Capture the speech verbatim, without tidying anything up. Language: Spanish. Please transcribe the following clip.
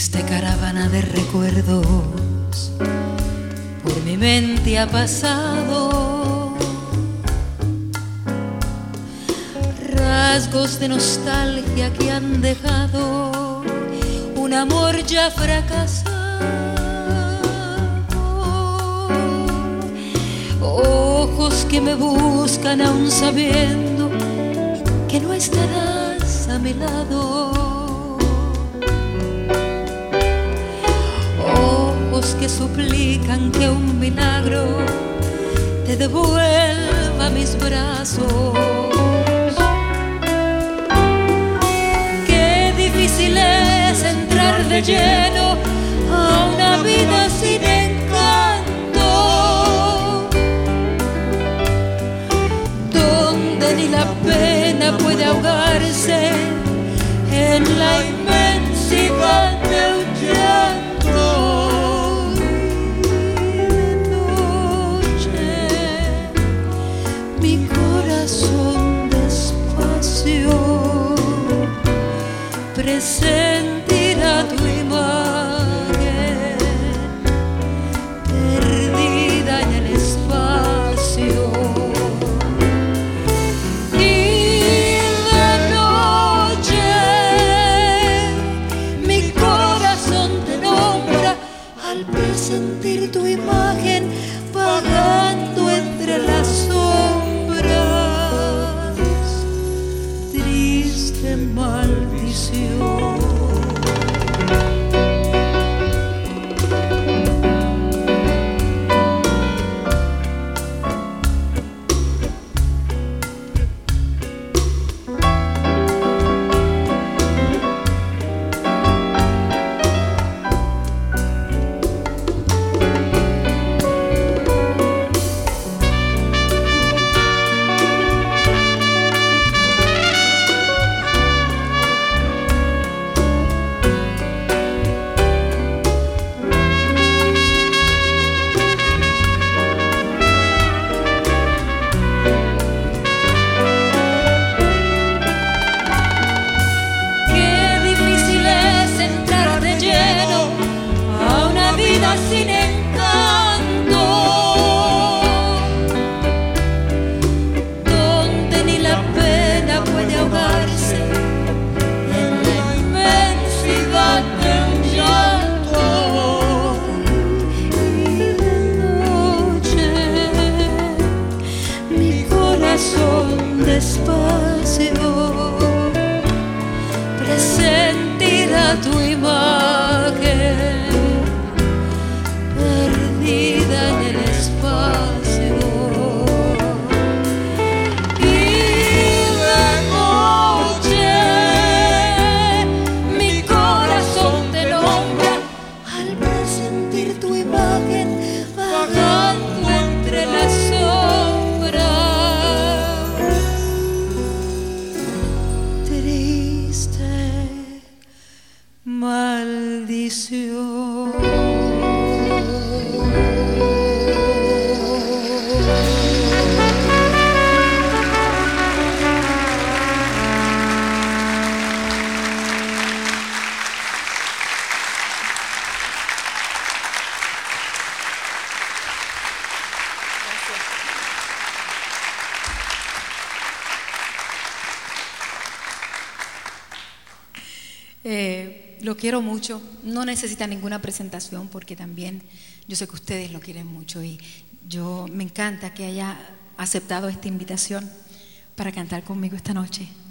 Triste caravana de recuerdos por mi mente ha pasado, rasgos de nostalgia que han dejado un amor ya fracasado, ojos que me buscan aún sabiendo que no estarás a mi lado, que suplican que un milagro te devuelva mis brazos. Qué difícil es entrar de lleno a una vida sin encanto, donde ni la pena puede ahogarse en la inmensidad de un llanto. Presentirá tu imagen perdida en el espacio, y de noche mi corazón te nombra al presentir tu imagen vagando entre las sombras. Triste maldición. Sin encanto, donde ni la pena puede ahogarse en la inmensidad de un llanto, y de noche mi corazón despacio presentirá tu imagen perdida en el espacio, y de noche mi corazón te nombra al presentir tu imagen vagando entre las sombras. Triste maldición. Eh, lo quiero mucho, no necesita ninguna presentación porque también yo sé que ustedes lo quieren mucho y yo me encanta que haya aceptado esta invitación para cantar conmigo esta noche.